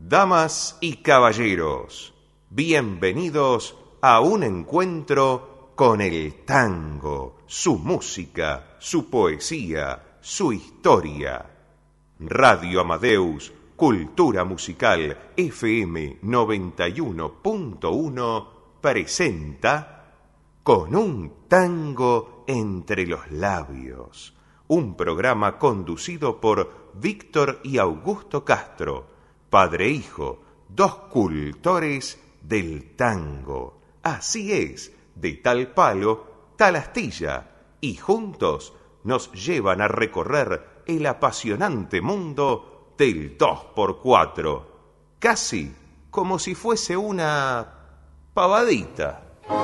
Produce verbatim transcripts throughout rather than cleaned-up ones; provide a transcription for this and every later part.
Damas y caballeros, bienvenidos a un encuentro con el tango, su música, su poesía, su historia. Radio Amadeus, Cultura Musical F M noventa y uno punto uno presenta Con un tango entre los labios, un programa conducido por Víctor y Augusto Castro, padre e hijo, dos cultores del tango. Así es, de tal palo, tal astilla, y juntos nos llevan a recorrer el apasionante mundo del dos por cuatro, casi como si fuese una pavadita.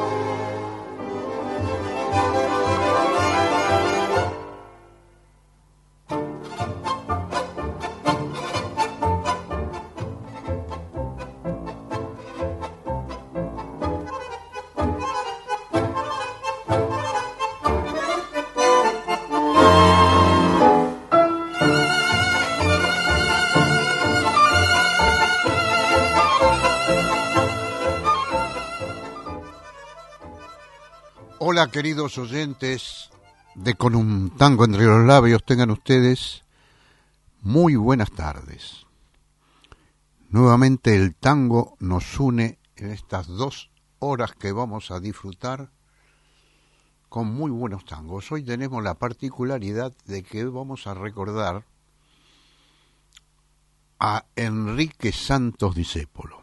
Hola, queridos oyentes de Con un tango entre los labios, tengan ustedes muy buenas tardes. Nuevamente el tango nos une en estas dos horas que vamos a disfrutar con muy buenos tangos. Hoy tenemos la particularidad de que vamos a recordar a Enrique Santos Discépolo.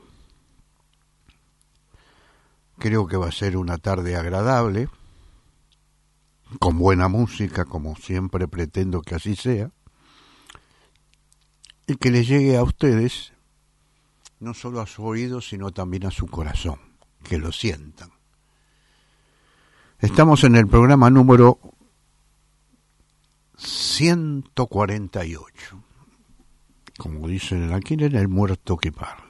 Creo que va a ser una tarde agradable, con buena música, como siempre pretendo que así sea, y que les llegue a ustedes, no solo a su oído, sino también a su corazón, que lo sientan. Estamos en el programa número ciento cuarenta y ocho, como dicen aquí, en el muerto que parla.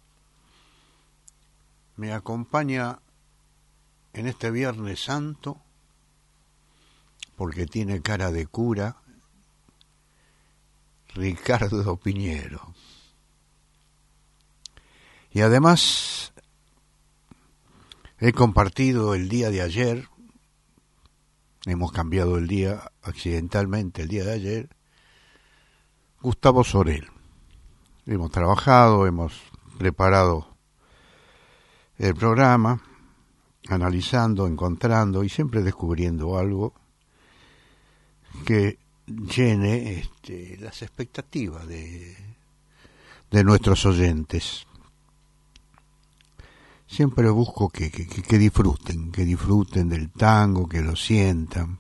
Me acompaña en este Viernes Santo, porque tiene cara de cura, Ricardo Piñero. Y además he compartido el día de ayer, hemos cambiado el día accidentalmente el día de ayer, Gustavo Sorel. Hemos trabajado, hemos preparado el programa, analizando, encontrando y siempre descubriendo algo que llene este, las expectativas de, de nuestros oyentes. Siempre busco que, que, que disfruten, que disfruten del tango, que lo sientan.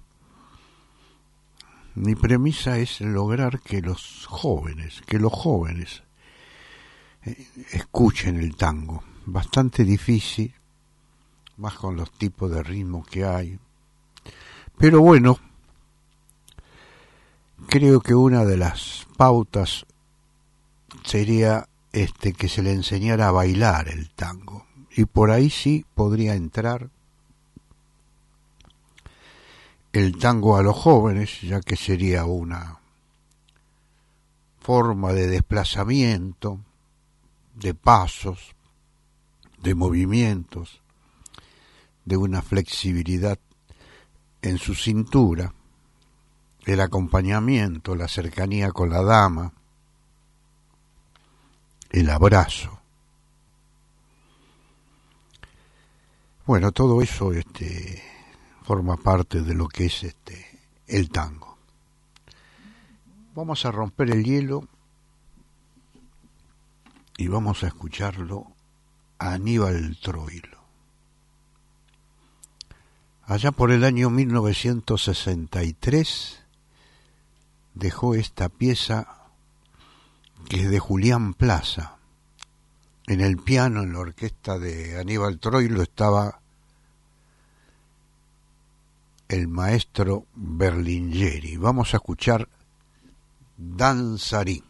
Mi premisa es lograr que los jóvenes, que los jóvenes eh, escuchen el tango. Bastante difícil, más con los tipos de ritmo que hay. Pero bueno, creo que una de las pautas sería este que se le enseñara a bailar el tango. Y por ahí sí podría entrar el tango a los jóvenes, ya que sería una forma de desplazamiento, de pasos, de movimientos, de una flexibilidad en su cintura, el acompañamiento, la cercanía con la dama, el abrazo. Bueno, todo eso este, forma parte de lo que es este, el tango. Vamos a romper el hielo y vamos a escucharlo a Aníbal Troilo. Allá por el año mil novecientos sesenta y tres dejó esta pieza que es de Julián Plaza. En el piano, en la orquesta de Aníbal Troilo, estaba el maestro Berlingeri. Vamos a escuchar Danzarín.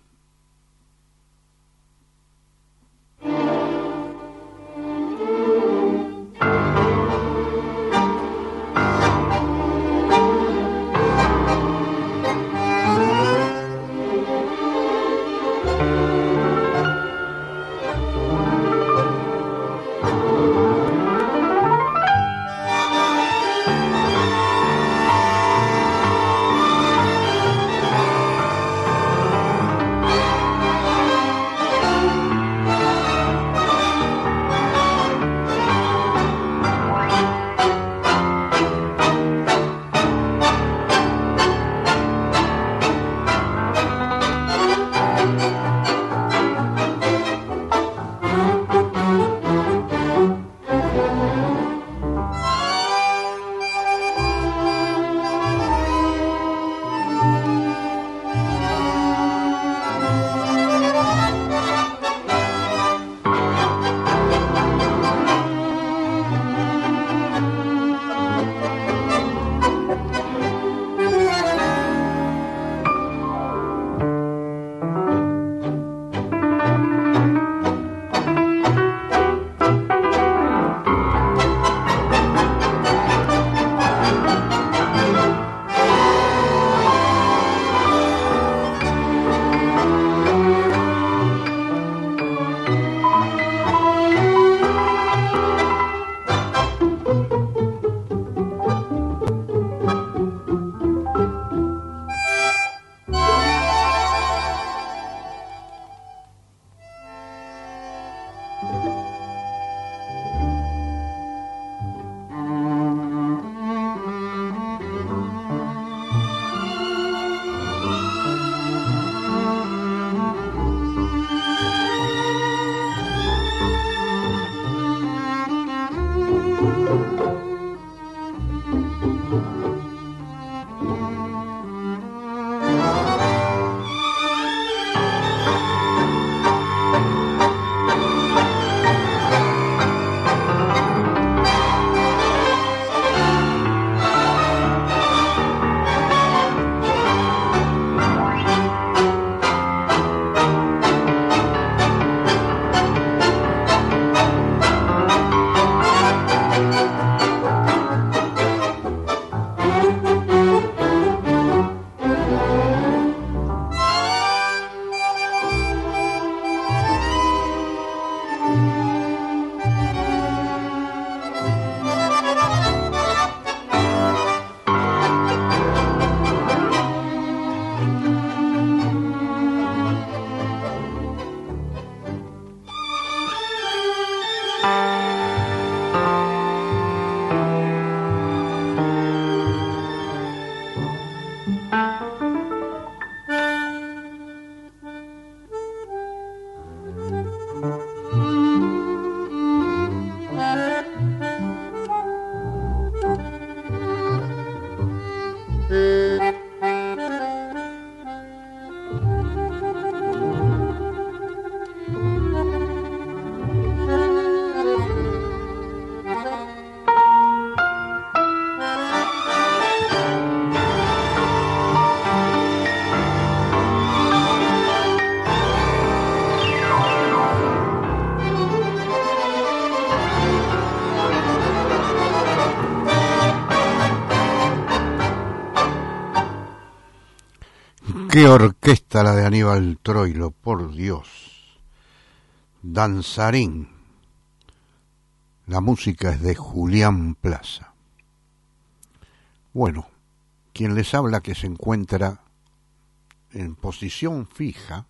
Qué orquesta la de Aníbal Troilo, por Dios. Danzarín. La música es de Julián Plaza. Bueno, quien les habla que se encuentra en posición fija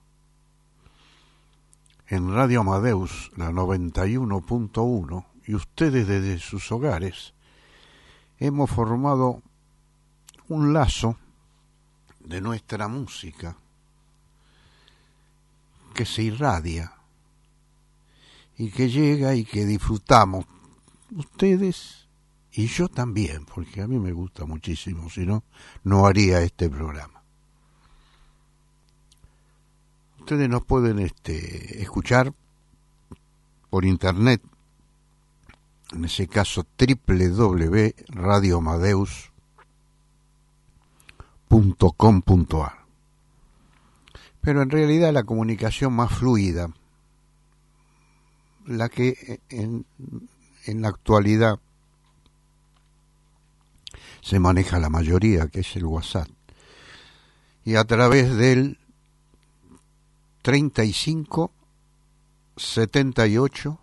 en Radio Amadeus, la noventa y uno punto uno, y ustedes desde sus hogares, hemos formado un lazo de nuestra música que se irradia y que llega y que disfrutamos ustedes y yo también, porque a mí me gusta muchísimo, si no, no haría este programa. Ustedes nos pueden este, escuchar por internet, en ese caso doble u doble u doble u punto radio amadeus punto com punto a r. Pero en realidad la comunicación más fluida, la que en, en la actualidad se maneja la mayoría, que es el WhatsApp, y a través del treinta y cinco setenta y ocho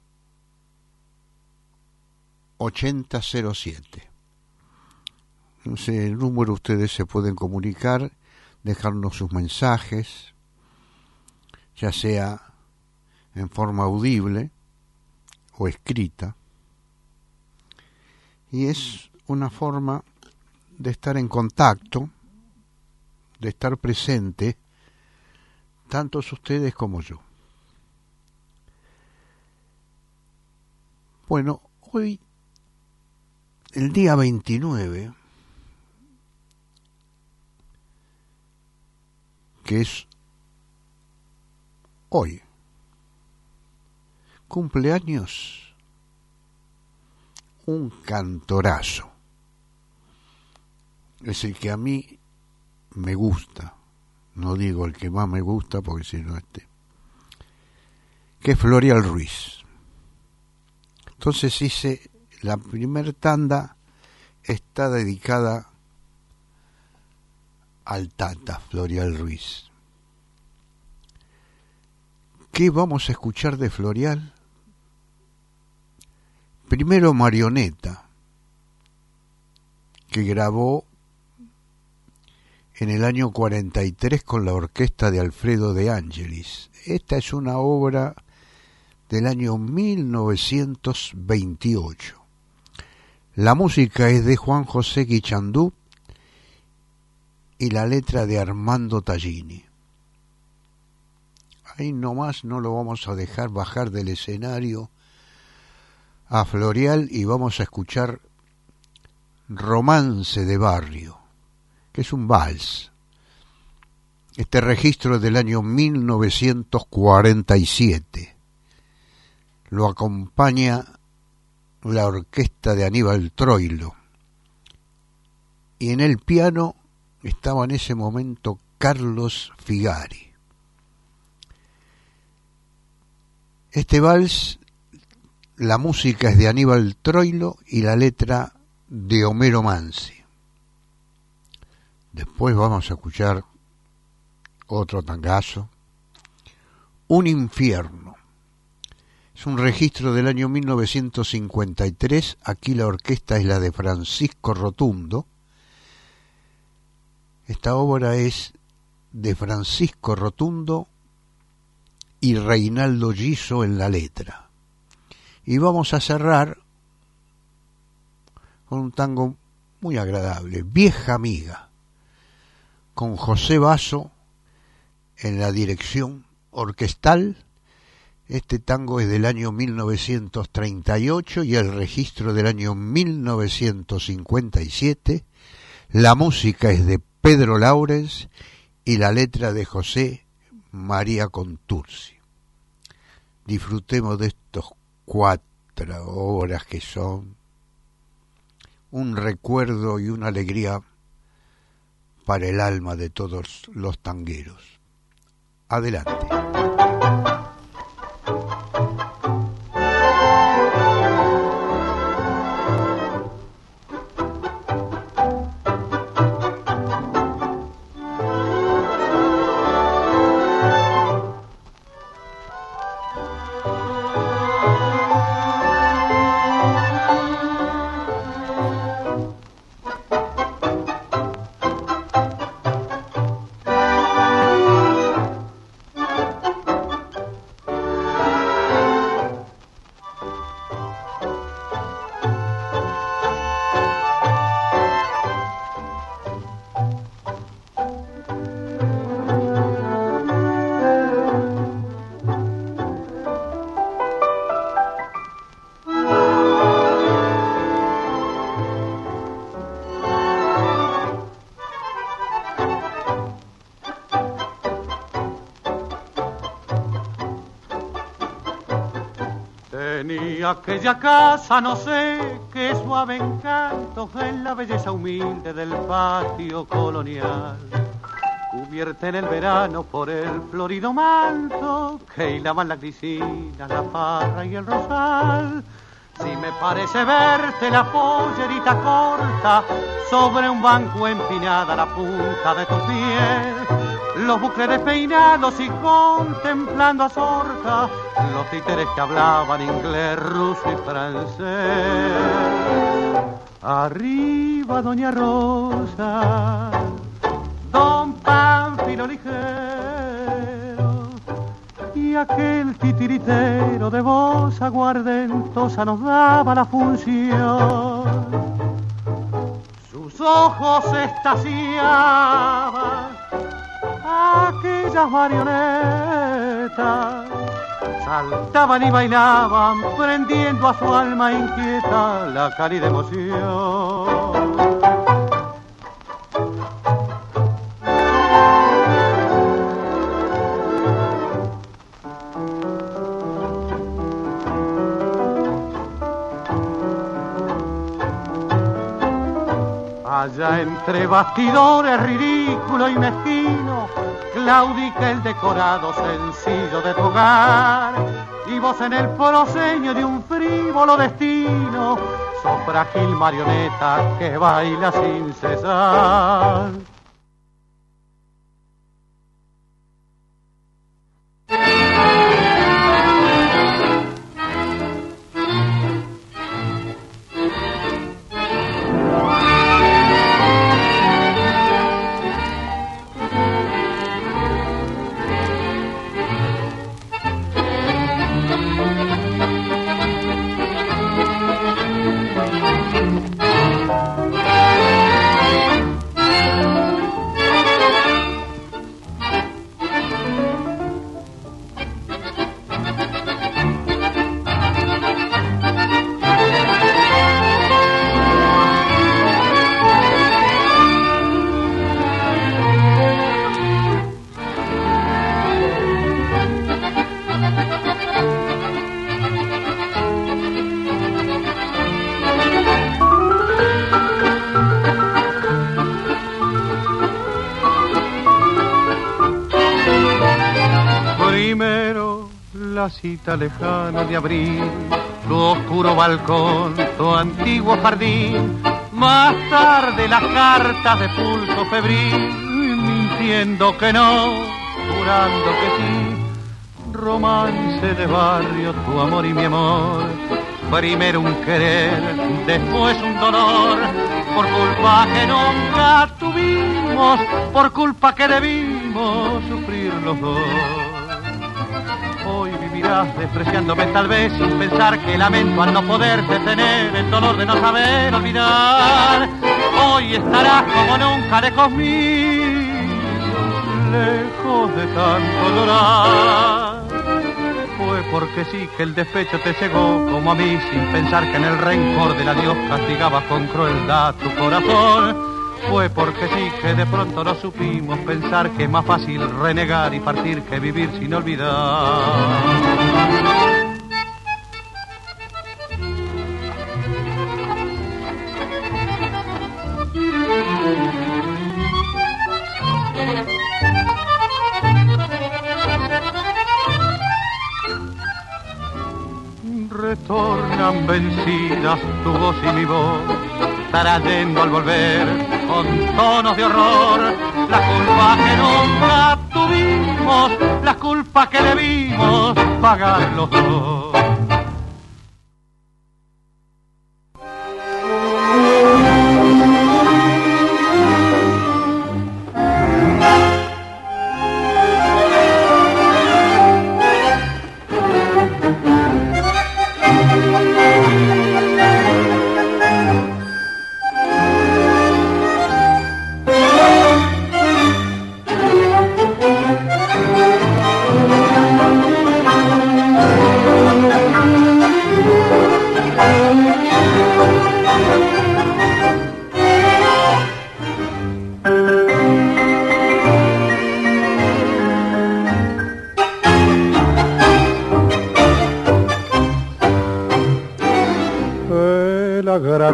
ochenta cero siete. No sé, el número ustedes se pueden comunicar, dejarnos sus mensajes, ya sea en forma audible o escrita, y es una forma de estar en contacto, de estar presente, tantos ustedes como yo. Bueno, hoy, el día veintinueve, que es hoy, cumpleaños un cantorazo. Es el que a mí me gusta, no digo el que más me gusta porque si no este, que es Florial Ruiz. Entonces hice, la primer tanda está dedicada al Tata Florial Ruiz. ¿Qué vamos a escuchar de Florial? Primero Marioneta, que grabó en el año cuarenta y tres con la orquesta de Alfredo De Angelis. Esta es una obra del año mil novecientos veintiocho. La música es de Juan José Guichandú y la letra de Armando Tallini. Ahí nomás no lo vamos a dejar bajar del escenario a Florial y vamos a escuchar Romance de Barrio, que es un vals. Este registro es del año mil novecientos cuarenta y siete. Lo acompaña la orquesta de Aníbal Troilo. Y en el piano estaba en ese momento Carlos Figari. Este vals, la música es de Aníbal Troilo y la letra de Homero Manzi. Después vamos a escuchar otro tangazo, Un infierno. Es un registro del año mil novecientos cincuenta y tres. Aquí la orquesta es la de Francisco Rotundo. Esta obra es de Francisco Rotundo y Reinaldo Giso en la letra. Y vamos a cerrar con un tango muy agradable, Vieja Amiga, con José Basso en la dirección orquestal. Este tango es del año mil novecientos treinta y ocho y el registro del año mil novecientos cincuenta y siete. La música es de Pedro Laurens y la letra de José María Contursi. Disfrutemos de estos cuatro horas que son un recuerdo y una alegría para el alma de todos los tangueros. Adelante. Aquella casa, no sé qué suave encanto en la belleza humilde del patio colonial, cubierta en el verano por el florido manto que hilaban la grisina, la parra y el rosal. Si me parece verte la pollerita corta sobre un banco empinada la punta de tu piel, los bucles despeinados y contemplando a Zorca los títeres que hablaban inglés, ruso y francés. Arriba Doña Rosa, Don Pánfilo ligero y aquel titiritero de voz aguardentosa nos daba la función. Sus ojos estaciaban aquellas marionetas, saltaban y bailaban, prendiendo a su alma inquieta la cálida emoción. Allá entre bastidores ridículo y mezquino, claudica el decorado sencillo de tu hogar, y vos en el proscenio de un frívolo destino, sos frágil marioneta que baila sin cesar. Cita lejana de abril, tu oscuro balcón, tu antiguo jardín, más tarde las cartas de pulso febril, mintiendo que no, jurando que sí, romance de barrio, tu amor y mi amor, primero un querer, después un dolor, por culpa que nunca tuvimos, por culpa que debimos sufrir los dos. Hoy vivirás despreciándome tal vez sin pensar que lamento al no poder detener el dolor de no saber olvidar. Hoy estarás como nunca lejos mío, lejos de tanto llorar. Fue porque sí que el despecho te cegó como a mí, sin pensar que en el rencor del adiós castigabas con crueldad tu corazón. Fue porque sí que de pronto no supimos pensar que es más fácil renegar y partir que vivir sin olvidar. Retornan vencidas tu voz y mi voz, trayendo al volver con tonos de horror la culpa que nunca tuvimos, la culpa que debimos pagar los dos.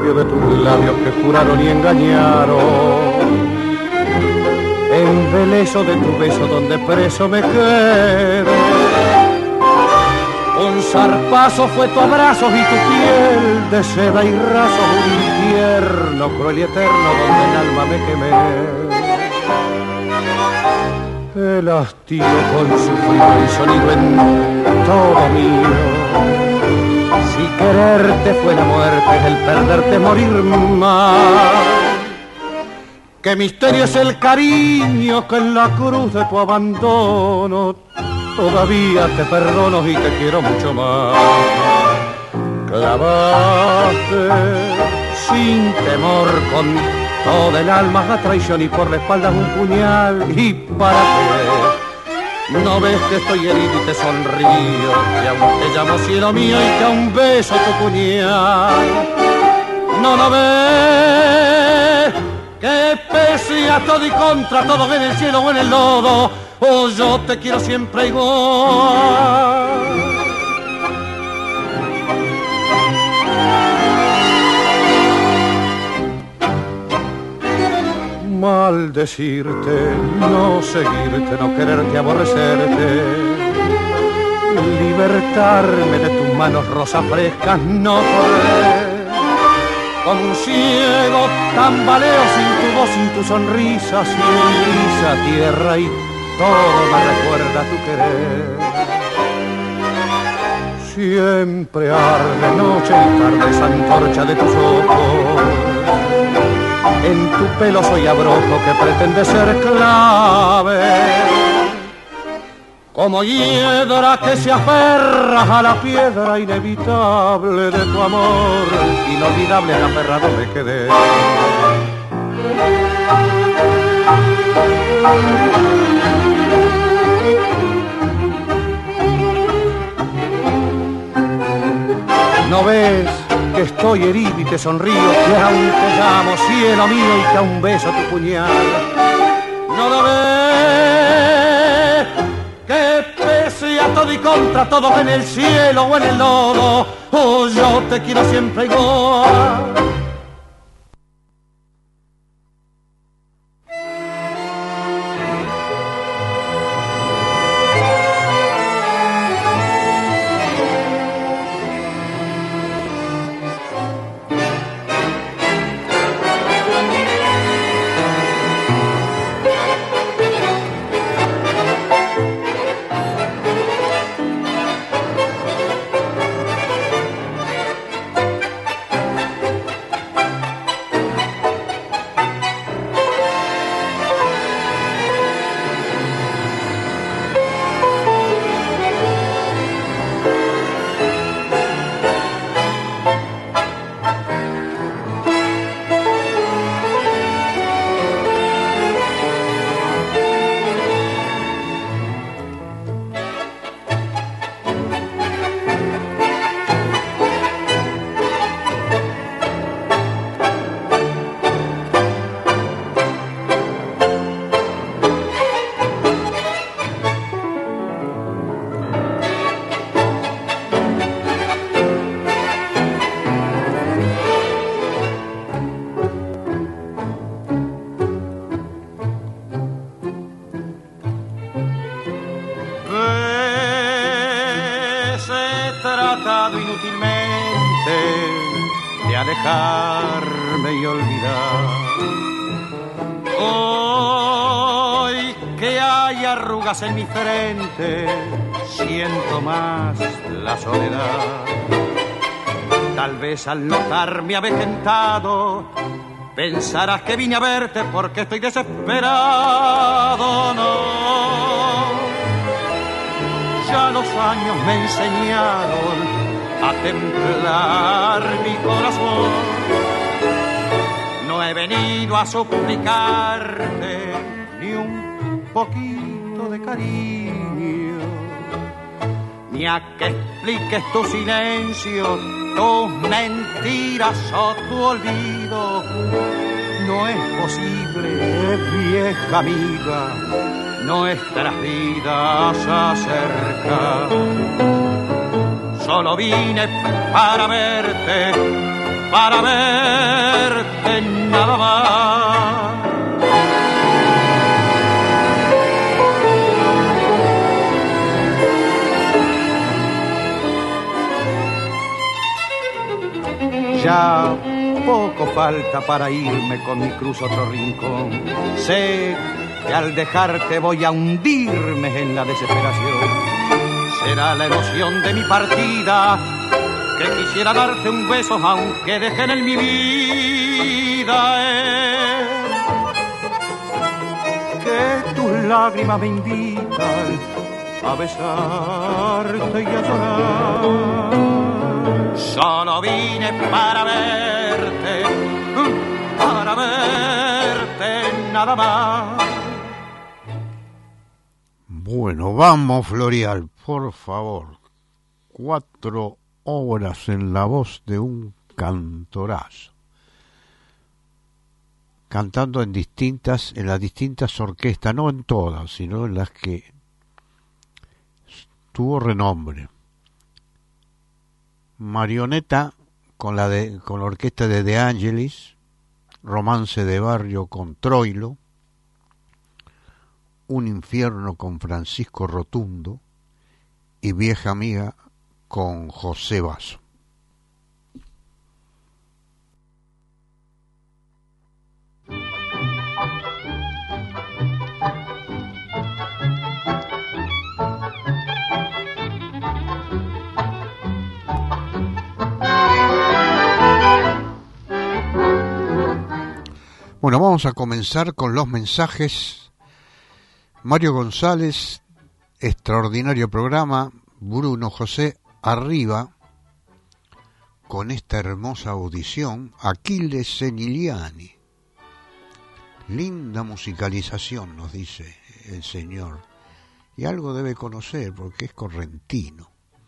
martirio de tus labios que juraron y engañaron. Embeleso de tu beso donde preso me quedé. Un zarpazo fue tu abrazo y tu piel de seda y raso, un infierno cruel y eterno donde el alma me quemé. El hastío con su frío y sonido en todo mío. Si quererte fue la muerte, el perderte morir más. Qué misterio es el cariño que en la cruz de tu abandono todavía te perdono y te quiero mucho más. Clavaste sin temor con toda el alma la traición y por la espalda un puñal. ¿Y para qué? No ves que estoy herido y te sonrío, que aún te llamo cielo mío y que aún beso tu puñal. No, no ves que pese a todo y contra todo en el cielo o en el lodo, oh, yo te quiero siempre igual. Maldecirte, no seguirte, no quererte, aborrecerte, libertarme de tus manos rosas frescas, no podré. Como un ciego tambaleo sin tu voz, sin tu sonrisa, sin brisa, tierra y todo me recuerda tu querer. Siempre arde noche y tarde esa antorcha de tus ojos. En tu pelo soy abrojo que pretende ser clave. Como hiedra que se aferra a la piedra inevitable de tu amor, inolvidable aferrado me quedé. ¿No ves que estoy herido y te sonrío, que aún te llamo cielo mío y que aún beso tu puñal? ¿No lo ves? Que pese a todo y contra todo en el cielo o en el lodo, oh, yo te quiero siempre igual. Alejarme y olvidar. Hoy que hay arrugas en mi frente, siento más la soledad. Tal vez al notarme avejentado, pensarás que vine a verte porque estoy desesperado. No, ya los años me enseñaron a templar mi corazón. No he venido a suplicarte ni un poquito de cariño, ni a que expliques tu silencio, tus mentiras o tu olvido. No es posible, vieja amiga, nuestras vidas acercan. Solo vine para verte, para verte nada más. Ya poco falta para irme con mi cruz a otro rincón. Sé que al dejarte voy a hundirme en la desesperación. Será la emoción de mi partida que quisiera darte un beso aunque dejen en mi vida eh. Que tus lágrimas me invitan a besarte y a llorar. Solo vine para verte, para verte nada más. Bueno, vamos, Florial, por favor. Cuatro horas en la voz de un cantorazo. Cantando en distintas, en las distintas orquestas, no en todas, sino en las que tuvo renombre. Marioneta con la de, con la orquesta de De Angelis, Romance de Barrio con Troilo, Un infierno con Francisco Rotundo y Vieja Amiga con José Basso. Bueno, vamos a comenzar con los mensajes. Mario González, extraordinario programa. Bruno José, arriba, con esta hermosa audición. Aquiles Seniliani. Linda musicalización, nos dice el señor. Y algo debe conocer, porque es correntino.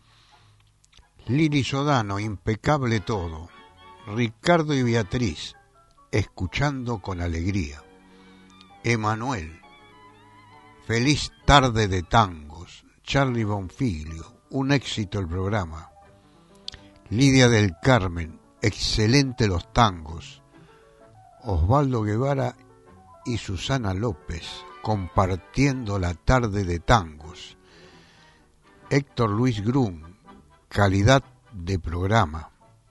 Lili Sodano, impecable todo. Ricardo y Beatriz, escuchando con alegría. Emanuel, feliz tarde de tangos. Charlie Bonfiglio, un éxito el programa. Lidia del Carmen, excelente los tangos. Osvaldo Guevara y Susana López, compartiendo la tarde de tangos. Héctor Luis Grun, calidad de programa.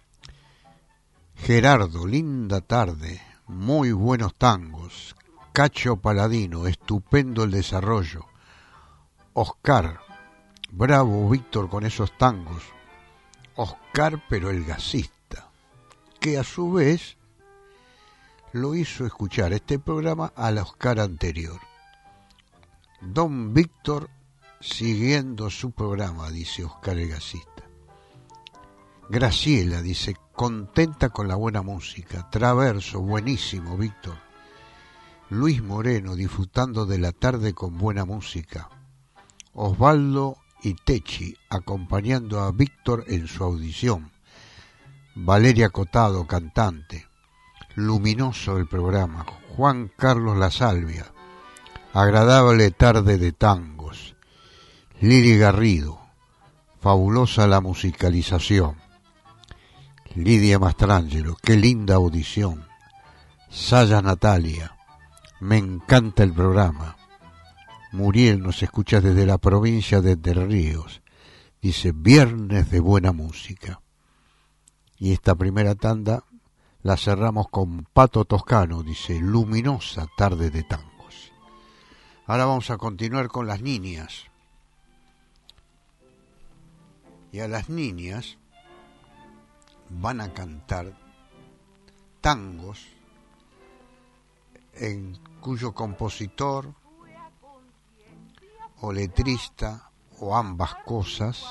Gerardo, linda tarde, muy buenos tangos. Cacho Paladino, estupendo el desarrollo. Oscar, bravo Víctor con esos tangos. Oscar, pero el gasista, que a su vez lo hizo escuchar este programa al Oscar anterior. Don Víctor siguiendo su programa, dice Oscar el gasista. Graciela dice, contenta con la buena música. Traverso, buenísimo, Víctor. Luis Moreno, disfrutando de la tarde con buena música. Osvaldo y Techi, acompañando a Víctor en su audición. Valeria Cotado, cantante. Luminoso el programa. Juan Carlos La Salvia, agradable tarde de tangos. Lili Garrido, fabulosa la musicalización. Lidia Mastrangelo, qué linda audición. Saya Natalia, me encanta el programa. Muriel nos escucha desde la provincia de Entre Ríos. Dice, viernes de buena música. Y esta primera tanda la cerramos con Pato Toscano, dice, luminosa tarde de tangos. Ahora vamos a continuar con las niñas. Y a las niñas van a cantar tangos en cuyo compositor o letrista o ambas cosas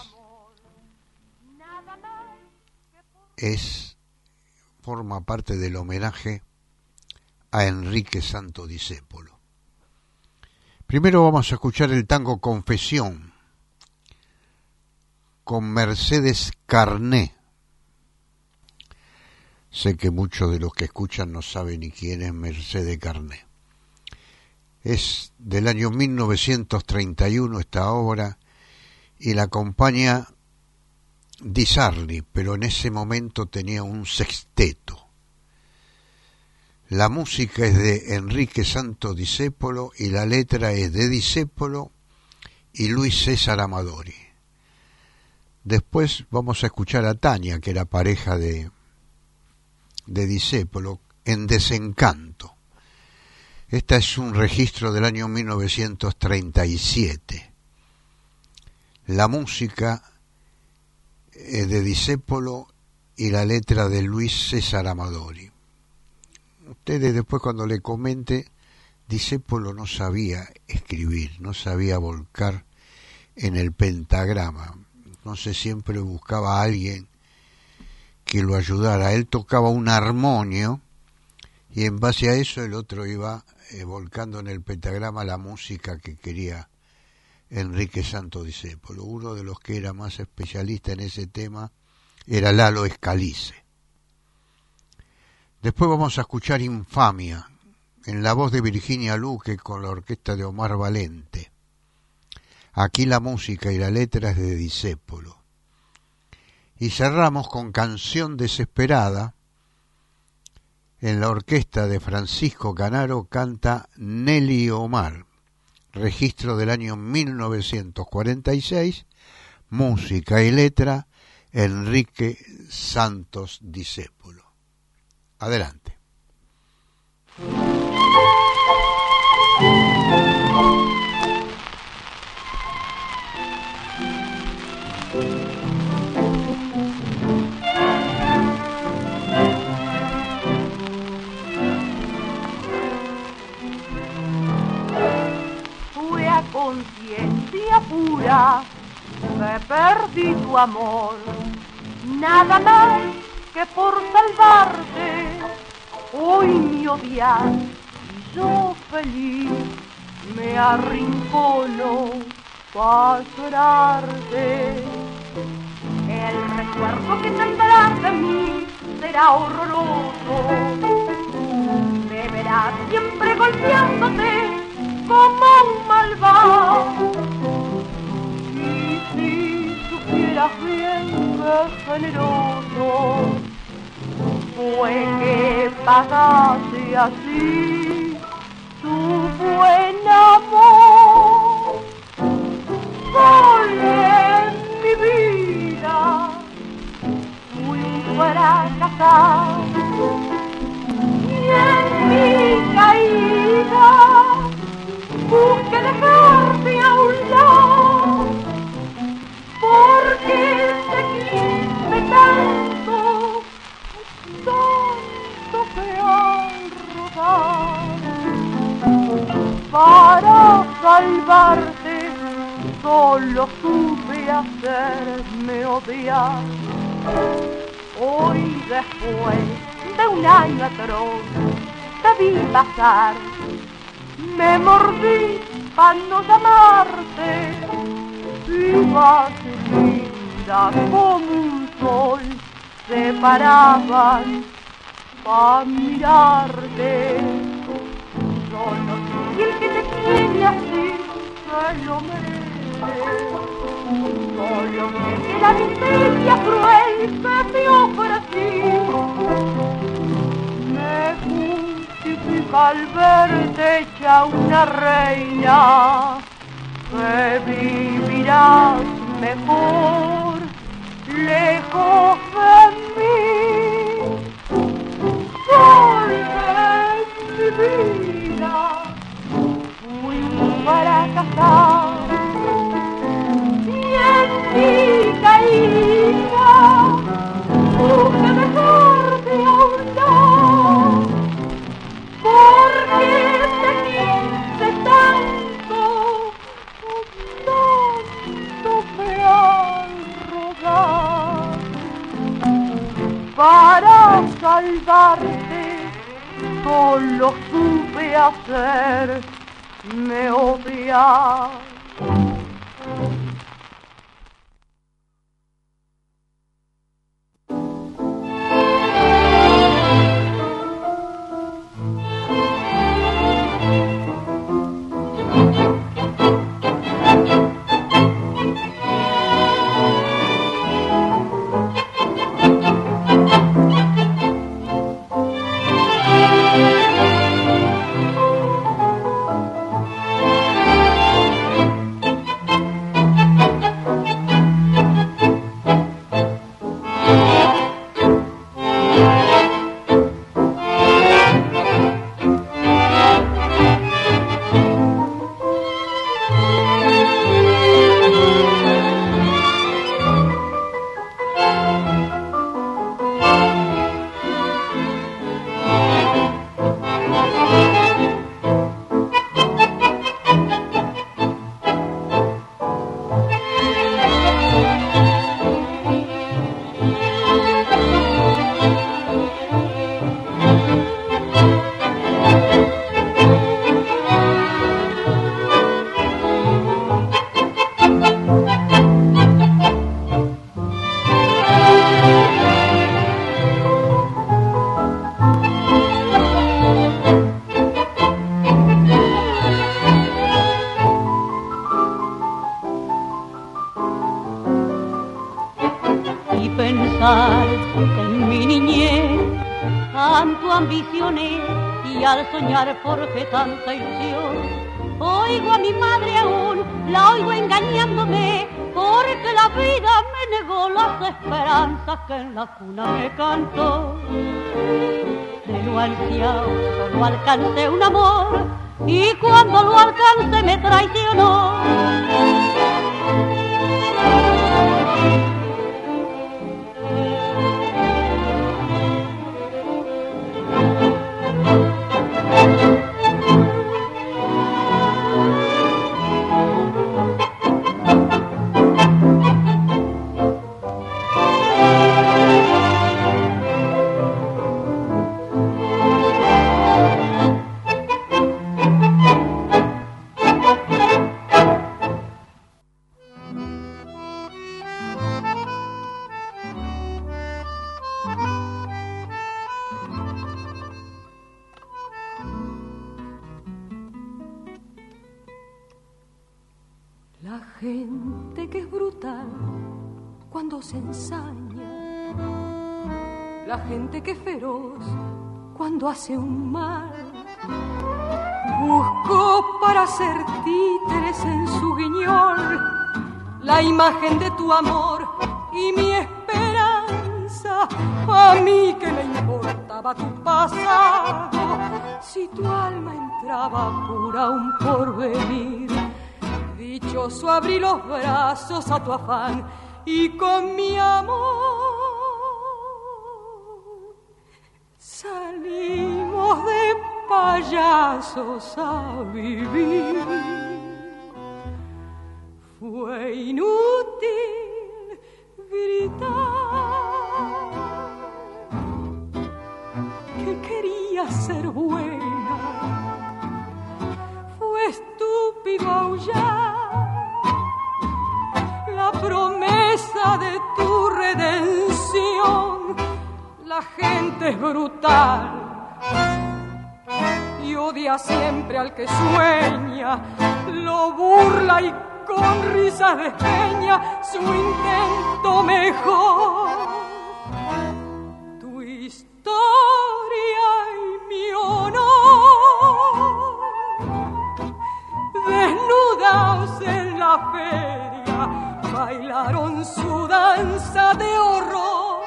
es forma parte del homenaje a Enrique Santo Discépolo. Primero vamos a escuchar el tango Confesión con Mercedes Carné. Sé que muchos de los que escuchan no saben ni quién es Mercedes Carné. Es del año mil novecientos treinta y uno esta obra y la acompaña Di Sarli, pero en ese momento tenía un sexteto. La música es de Enrique Santo Discépolo y la letra es de Discépolo y Luis César Amadori. Después vamos a escuchar a Tania, que era pareja de, de Discépolo, en Desencanto. Este es un registro del año mil novecientos treinta y siete. La música es de Discépolo y la letra de Luis César Amadori. Ustedes después, cuando le comente, Discépolo no sabía escribir, no sabía volcar en el pentagrama. Entonces siempre buscaba a alguien que lo ayudara. Él tocaba un armonio y en base a eso el otro iba eh, volcando en el pentagrama la música que quería Enrique Santo Discépolo. Uno de los que era más especialista en ese tema era Lalo Escalice. Después vamos a escuchar Infamia, en la voz de Virginia Luque con la orquesta de Omar Valente. Aquí la música y la letra es de Discépolo. Y cerramos con Canción Desesperada. En la orquesta de Francisco Canaro canta Nelly Omar, registro del año mil novecientos cuarenta y seis, música y letra Enrique Santos Discépolo. Adelante. Fue a conciencia pura que perdí tu amor, nada más que por salvarte hoy me odias y yo feliz me arrincono para llorarte. El recuerdo que tendrás de mí será horroroso, me verás siempre golpeándote como un malvado. Y si supieras bien que generoso fue que pagaste así tu buen amor. Sol en mi vida fui un fracasado y en mi caída busqué dejarte a un lado, porque te quise tanto, tanto que al rodar para salvarte solo supe hacerme odiar. Hoy después de un año atroz te vi pasar, me mordí para no llamarte, ibas linda como un sol, se paraban pa' mirarte. Solo si el que te tiene así se lo merece, solo que la miseria cruel que te ofrecí me justifica al verte hecha una reina, que vivirás mejor lejos de mí. Sol de mi vida fui fracasado y en mi caída busqué dejarte a un lado, porque te quise tanto, tanto que al rogar para salvarte solo supe hacerme odiar. ambicioné y al soñar forjé tanta ilusión. Oigo a mi madre aún, la oigo engañándome, porque la vida me negó las esperanzas que en la cuna me cantó. De lo ansiado solo alcancé un amor, y cuando lo alcancé me traicionó. Gente que es brutal cuando se ensaña, la gente que es feroz cuando hace un mal, buscó para ser títeres en su guiñol la imagen de tu amor y mi esperanza. A mí que me importaba tu pasado, si tu alma entraba pura un porvenir. Dichoso abrí los brazos a tu afán y con mi amor salimos de payasos a vivir. Fue inútil gritar que quería ser buena, fue estúpido aullar la promesa de tu redención. La gente es brutal y odia siempre al que sueña, lo burla y con risas despeña su intento mejor. Tu historia y mi honor, desnudados en la feria, bailaron su danza de horror.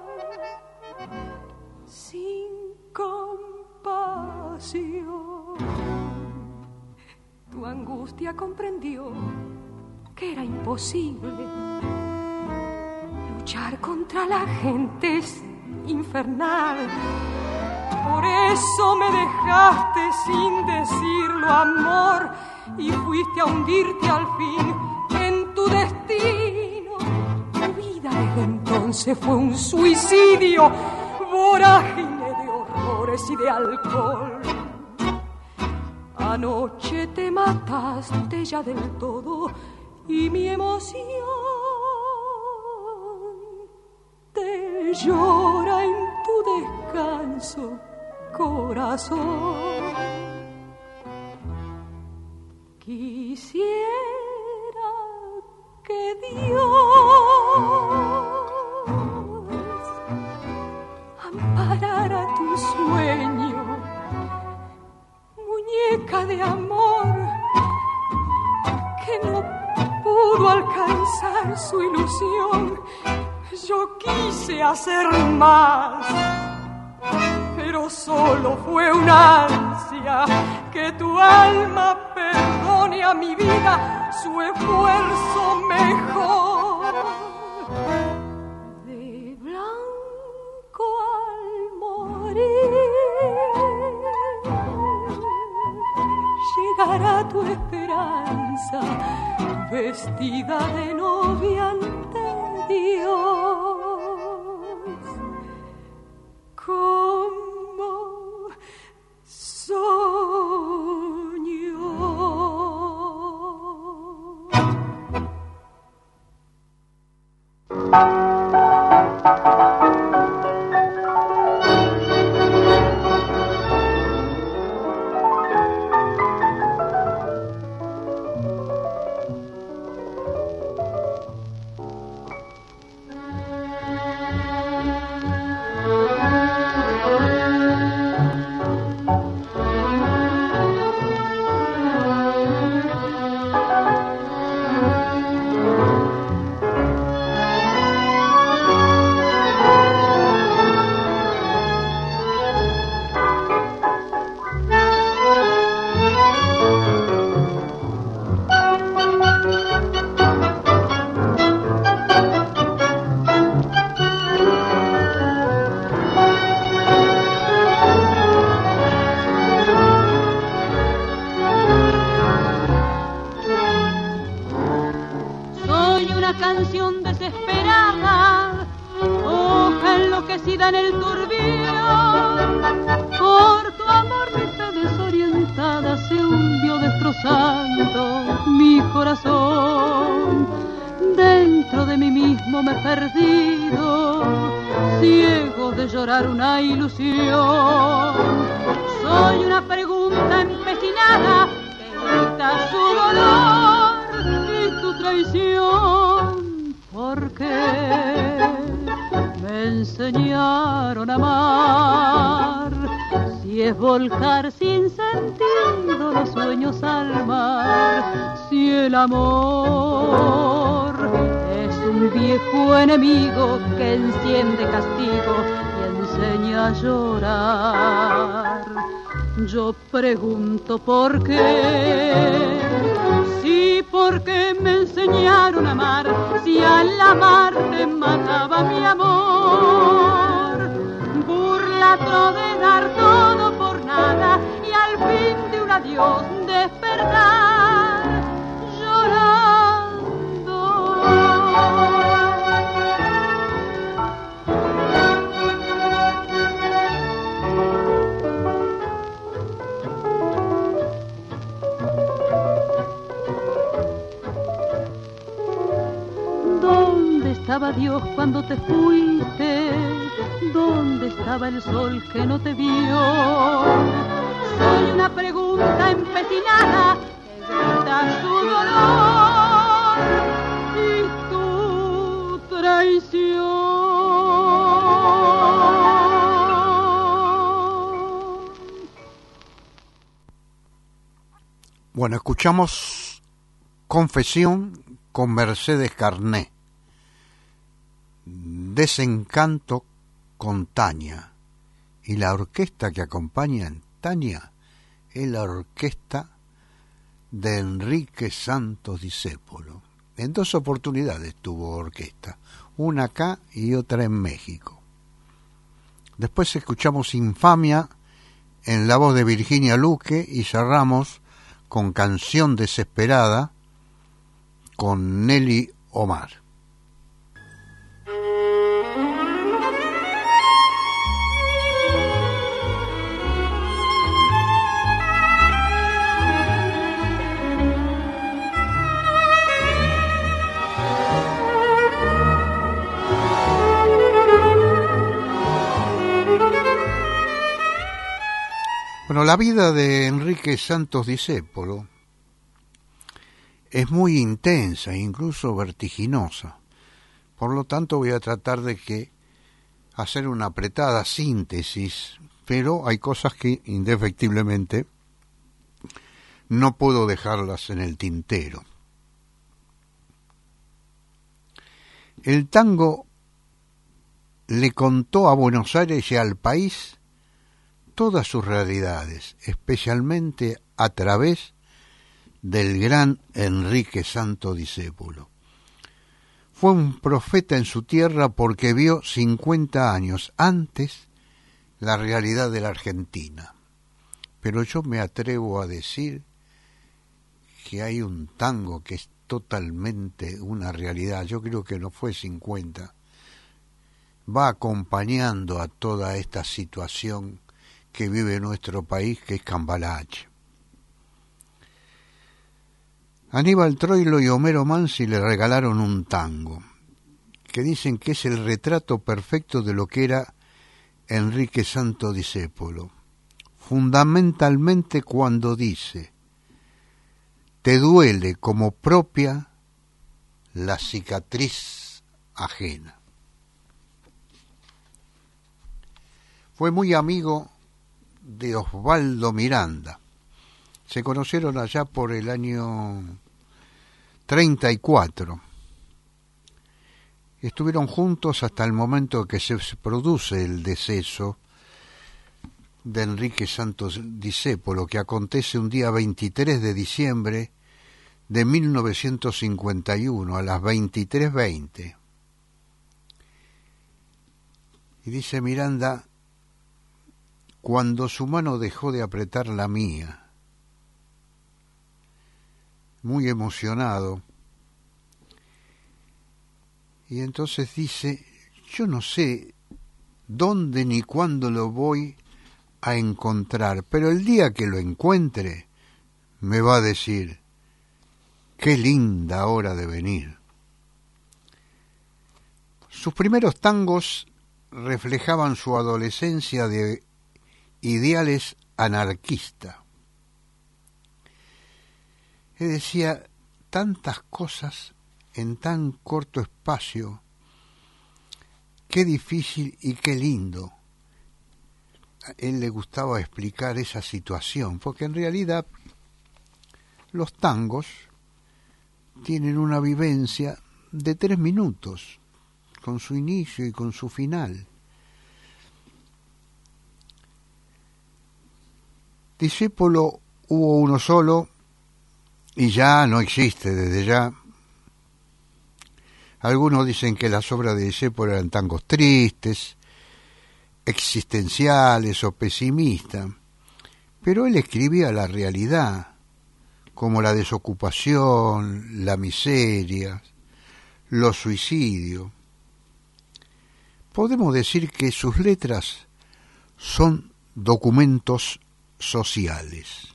Sin compasión, tu angustia comprendió que era imposible luchar contra la gente es infernal. Por eso me dejaste sin decirlo, amor, y fuiste a hundirte al fin en tu destino. Tu vida desde entonces fue un suicidio, vorágine de horrores y de alcohol. Anoche te mataste ya del todo y mi emoción te llora en tu descanso, corazón. Quisiera que Dios amparara tu sueño, muñeca de amor que no pudo alcanzar su ilusión. Yo quise hacer más, pero solo fue una ansia que tu alma perdone a mi vida su esfuerzo mejor. De blanco al morir llegará tu esperanza, vestida de novia ante Dios. Como soñó. corazón. Dentro de mí mismo me he perdido, ciego de llorar una ilusión. Soy una pregunta empecinada que grita su dolor y tu traición. ¿Por qué me enseñaron a amar? Si es volcar sin sentido los sueños al mar, si el amor es un viejo enemigo que enciende castigo y enseña a llorar. Yo pregunto por qué, sí, porque me enseñaron a amar, si al amar te mataba mi amor. Burlato de dar todo por nada y al fin de un adiós despertar llorando. ¿Dónde estaba Dios cuando te fuiste? ¿Dónde estaba el sol que no te vio? Soy una pregunta empecinada que grita su dolor y tu traición. Bueno, escuchamos Confesión con Mercedes Carné, Desencanto con Tania, y la orquesta que acompaña a Tania es la orquesta de Enrique Santos Discépolo. En dos oportunidades tuvo orquesta, una acá y otra en México. Después escuchamos Infamia en la voz de Virginia Luque y cerramos con Canción Desesperada con Nelly Omar. Bueno, la vida de Enrique Santos Discépolo es muy intensa, incluso vertiginosa. Por lo tanto, voy a tratar de que hacer una apretada síntesis, pero hay cosas que indefectiblemente no puedo dejarlas en el tintero. El tango le contó a Buenos Aires y al país todas sus realidades, especialmente a través del gran Enrique Santos Discépolo. Fue un profeta en su tierra porque vio cincuenta años antes la realidad de la Argentina. Pero yo me atrevo a decir que hay un tango que es totalmente una realidad. Yo creo que no fue cincuenta. Va acompañando a toda esta situación que vive nuestro país, que es Cambalache. Aníbal Troilo y Homero Mansi le regalaron un tango, que dicen que es el retrato perfecto de lo que era Enrique Santos Discépolo. Fundamentalmente cuando dice: te duele como propia la cicatriz ajena. Fue muy amigo de Osvaldo Miranda. Se conocieron allá por el año treinta y cuatro. Estuvieron juntos hasta el momento que se produce el deceso de Enrique Santos Discépolo, que acontece un día veintitrés de diciembre de mil novecientos cincuenta y uno a las veintitrés veinte. Y dice Miranda: cuando su mano dejó de apretar la mía, muy emocionado, y entonces dice: yo no sé dónde ni cuándo lo voy a encontrar, pero el día que lo encuentre me va a decir: qué linda hora de venir. Sus primeros tangos reflejaban su adolescencia de ideales anarquistas. Él decía tantas cosas en tan corto espacio, qué difícil y qué lindo. A él le gustaba explicar esa situación, porque en realidad los tangos tienen una vivencia de tres minutos, con su inicio y con su final. Discépolo hubo uno solo y ya no existe desde ya. Algunos dicen que las obras de Discépolo eran tangos tristes, existenciales o pesimistas, pero él escribía la realidad, como la desocupación, la miseria, los suicidios. Podemos decir que sus letras son documentos sociales.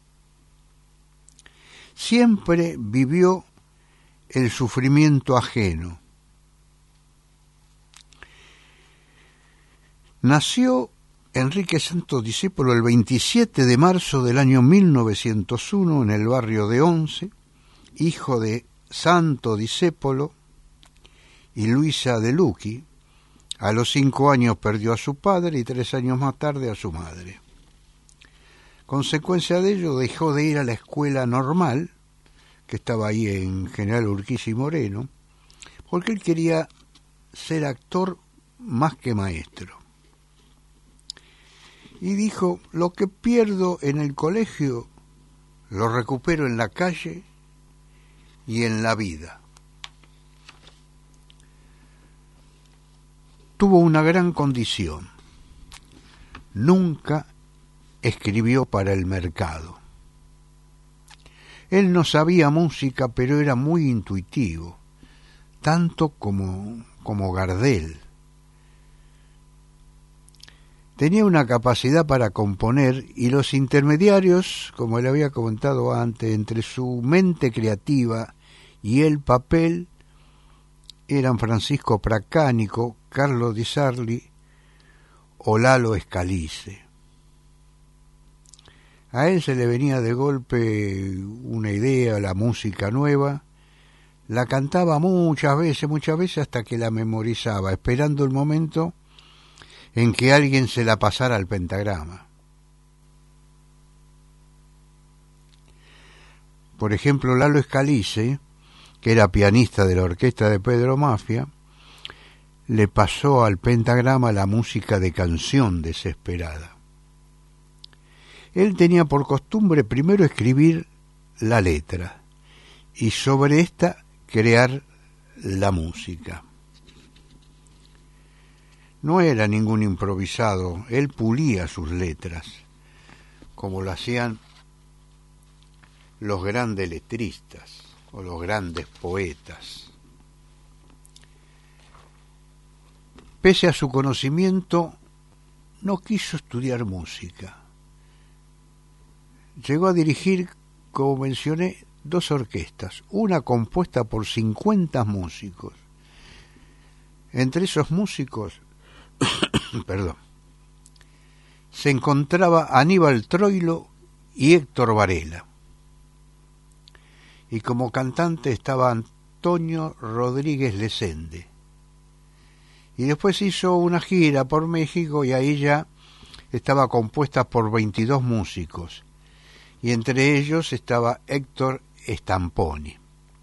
Siempre vivió el sufrimiento ajeno. Nació Enrique Santos Discépolo el veintisiete de marzo del año mil novecientos uno en el barrio de Once, hijo de Santo Discépolo y Luisa de Luqui. A los cinco años perdió a su padre y tres años más tarde a su madre. Consecuencia de ello, dejó de ir a la escuela normal, que estaba ahí en General Urquiza y Moreno, porque él quería ser actor más que maestro. Y dijo, lo que pierdo en el colegio, lo recupero en la calle y en la vida. Tuvo una gran condición. Nunca escribió para el mercado. Él no sabía música, pero era muy intuitivo, tanto como, como Gardel. Tenía una capacidad para componer y los intermediarios, como le había comentado antes, entre su mente creativa y el papel, eran Francisco Pracánico, Carlos Di Sarli o Lalo Scalise. A él se le venía de golpe una idea, la música nueva, la cantaba muchas veces, muchas veces hasta que la memorizaba, esperando el momento en que alguien se la pasara al pentagrama. Por ejemplo, Lalo Scalise, que era pianista de la orquesta de Pedro Mafia, le pasó al pentagrama la música de Canción Desesperada. Él tenía por costumbre primero escribir la letra y sobre esta crear la música. No era ningún improvisado, él pulía sus letras, como lo hacían los grandes letristas o los grandes poetas. Pese a su conocimiento, no quiso estudiar música. Llegó a dirigir, como mencioné, dos orquestas, una compuesta por cincuenta músicos. Entre esos músicos, perdón, se encontraba Aníbal Troilo y Héctor Varela. Y como cantante estaba Antonio Rodríguez Lesende. Y después hizo una gira por México y ahí ya estaba compuesta por veintidós músicos. Y entre ellos estaba Héctor Stamponi.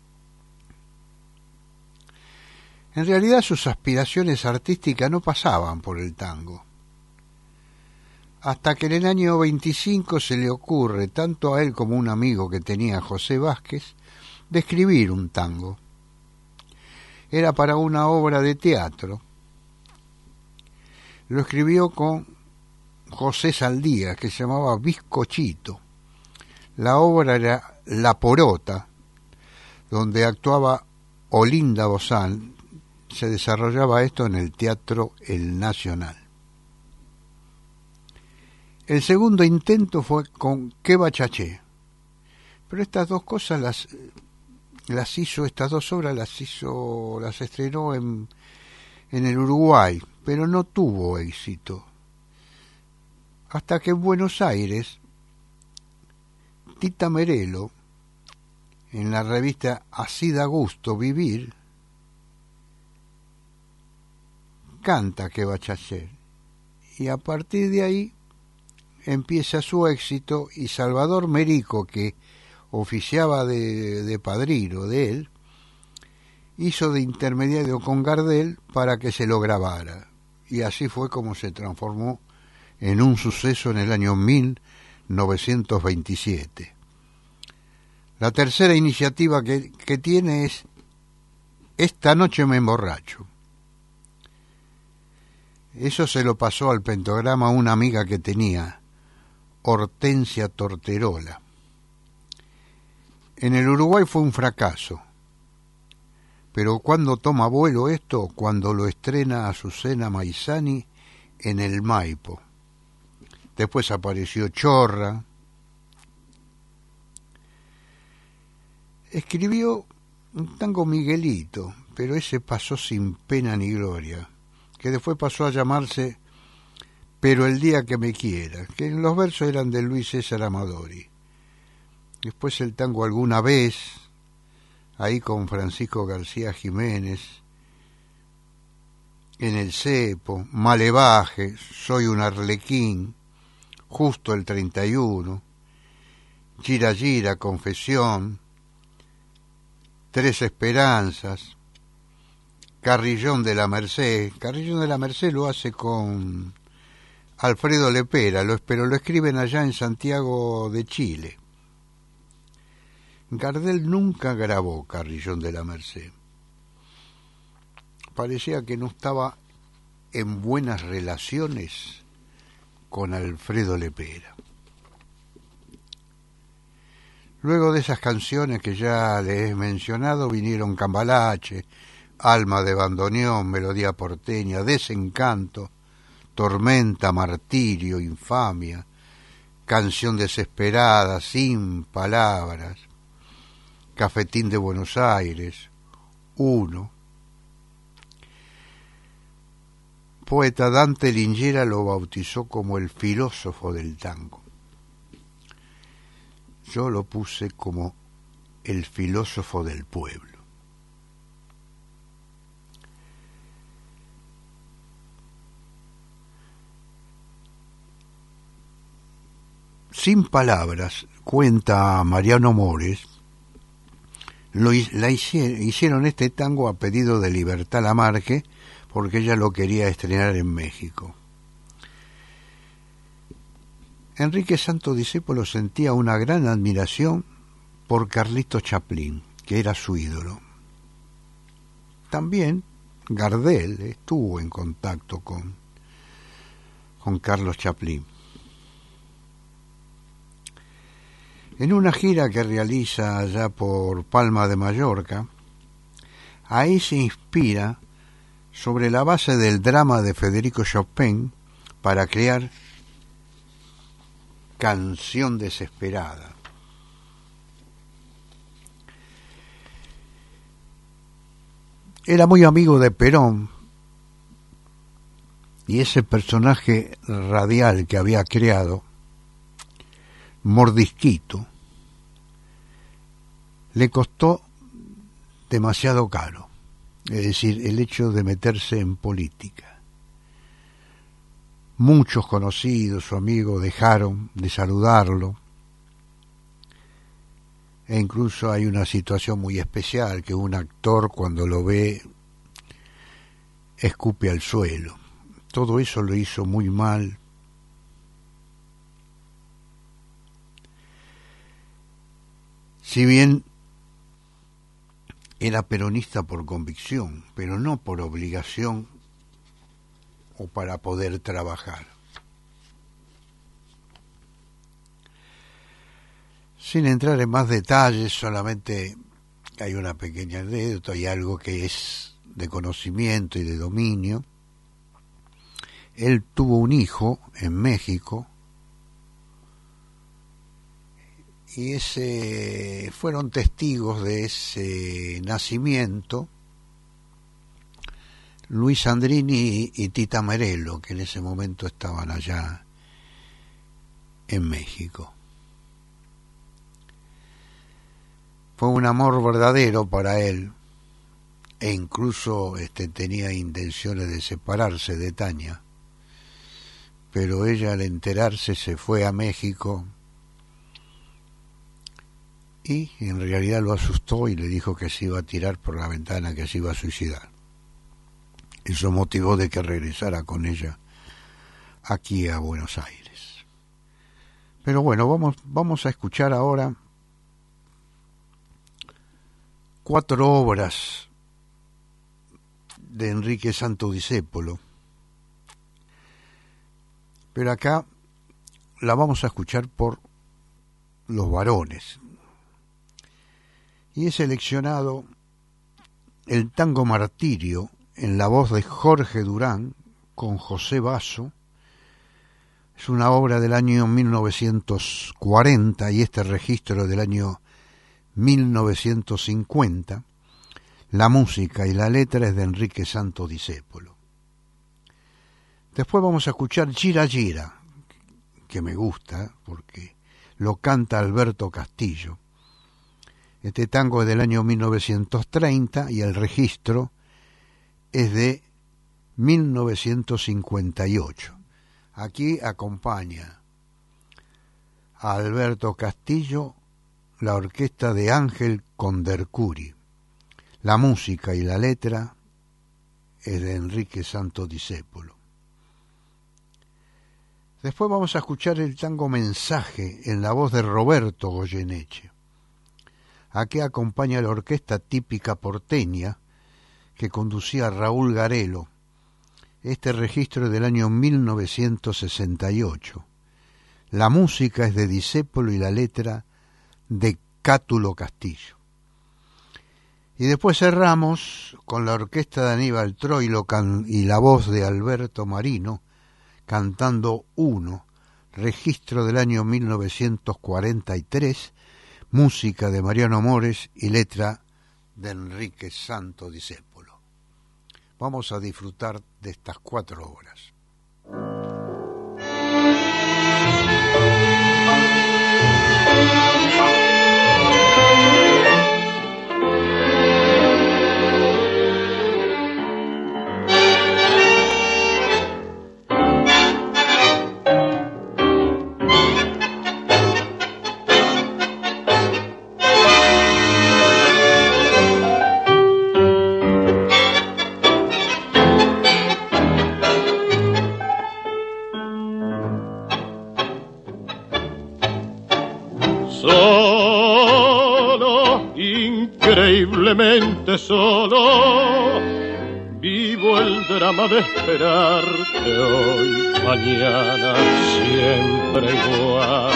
En realidad sus aspiraciones artísticas no pasaban por el tango. Hasta que en el año veinticinco se le ocurre, tanto a él como a un amigo que tenía, José Vázquez, de escribir un tango. Era para una obra de teatro. Lo escribió con José Saldías, que se llamaba Bizcochito. La obra era La Porota, donde actuaba Olinda Bozán. Se desarrollaba esto en el Teatro El Nacional. El segundo intento fue con Que Bachaché, pero estas dos cosas las las hizo, estas dos obras las hizo, las estrenó en, en el Uruguay, pero no tuvo éxito. Hasta que en Buenos Aires, Tita Merelo, en la revista Así da gusto vivir, canta Que Bachacher, y a partir de ahí empieza su éxito, y Salvador Merico, que oficiaba de, de padrino de él, hizo de intermediario con Gardel para que se lo grabara, y así fue como se transformó en un suceso en el año mil novecientos veintisiete. La tercera iniciativa que, que tiene es Esta noche me emborracho. Eso se lo pasó al Pentagrama a una amiga que tenía, Hortensia Torterola. En el Uruguay fue un fracaso, pero cuando toma vuelo esto, cuando lo estrena Azucena Maizani en el Maipo. Después apareció Chorra. Escribió un tango Miguelito, pero ese pasó sin pena ni gloria, que después pasó a llamarse Pero el día que me quiera, que los versos eran de Luis César Amadori. Después el tango Alguna vez, ahí con Francisco García Jiménez, En el cepo, Malevaje, Soy un arlequín, Justo el treinta y uno, Gira Gira, Confesión, Tres Esperanzas, Carrillón de la Merced. Carrillón de la Merced lo hace con Alfredo Lepera, lo, pero lo escriben allá en Santiago de Chile. Gardel nunca grabó Carrillón de la Merced. Parecía que no estaba en buenas relaciones con Alfredo Lepera. Luego de esas canciones que ya les he mencionado, vinieron Cambalache, Alma de bandoneón, Melodía porteña, Desencanto, Tormenta, Martirio, Infamia, Canción desesperada, Sin palabras, Cafetín de Buenos Aires, Uno. Poeta Dante Lingera lo bautizó como el filósofo del tango. Yo lo puse como el filósofo del pueblo. Sin palabras, cuenta Mariano Mores, lo, la hicieron, hicieron este tango a pedido de Libertad Lamarque, porque ella lo quería estrenar en México. Enrique Santo Discépolo sentía una gran admiración por Carlitos Chaplin, que era su ídolo. También Gardel estuvo en contacto con, con Carlos Chaplin. En una gira que realiza allá por Palma de Mallorca, ahí se inspira sobre la base del drama de Federico Chopin para crear Canción desesperada. Era muy amigo de Perón, y ese personaje radial que había creado, Mordisquito, le costó demasiado caro, es decir, el hecho de meterse en política. Muchos conocidos, su amigo, dejaron de saludarlo, e incluso hay una situación muy especial que un actor cuando lo ve escupe al suelo. Todo eso lo hizo muy mal. Si bien era peronista por convicción, pero no por obligación o para poder trabajar. Sin entrar en más detalles, solamente hay una pequeña anécdota y algo que es de conocimiento y de dominio. Él tuvo un hijo en México y ese fueron testigos de ese nacimiento Luis Sandrini y Tita Merello, que en ese momento estaban allá en México. Fue un amor verdadero para él, e incluso este, tenía intenciones de separarse de Tania, pero ella, al enterarse, se fue a México y en realidad lo asustó y le dijo que se iba a tirar por la ventana, que se iba a suicidar. Eso motivó de que regresara con ella aquí a Buenos Aires. Pero bueno, vamos, vamos a escuchar ahora cuatro obras de Enrique Santo Discépolo. Pero acá la vamos a escuchar por los varones. Y he seleccionado el tango Martirio en la voz de Jorge Durán con José Basso. Es una obra del año mil novecientos cuarenta y este registro del año mil novecientos cincuenta. La música y la letra es de Enrique Santo Discépolo. Después vamos a escuchar Gira Gira, que me gusta porque lo canta Alberto Castillo. Este tango es del año mil novecientos treinta y el registro es de mil novecientos cincuenta y ocho. Aquí acompaña a Alberto Castillo la orquesta de Ángel Condercuri. La música y la letra es de Enrique Santo Discépolo. Después vamos a escuchar el tango Mensaje en la voz de Roberto Goyeneche. Aquí acompaña la orquesta típica porteña que conducía Raúl Garelo. Este registro es del año mil novecientos sesenta y ocho. La música es de Discépolo y la letra de Cátulo Castillo. Y después cerramos con la orquesta de Aníbal Troilo y la voz de Alberto Marino cantando Uno, registro del año mil novecientos cuarenta y tres, música de Mariano Mores y letra de Enrique Santo Discépolo. Vamos a disfrutar de estas cuatro obras. Increíblemente solo vivo el drama de esperarte hoy, mañana, siempre igual.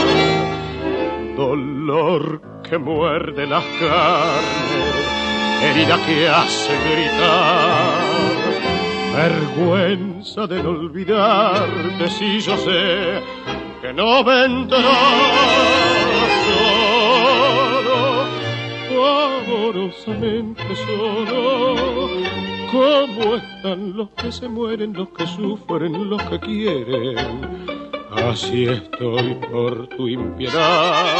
Dolor que muerde las carnes, herida que hace gritar, vergüenza de no olvidarte si yo sé que no vendrás. Amorosamente solo, ¿cómo están los que se mueren, los que sufren, los que quieren? Así estoy por tu impiedad,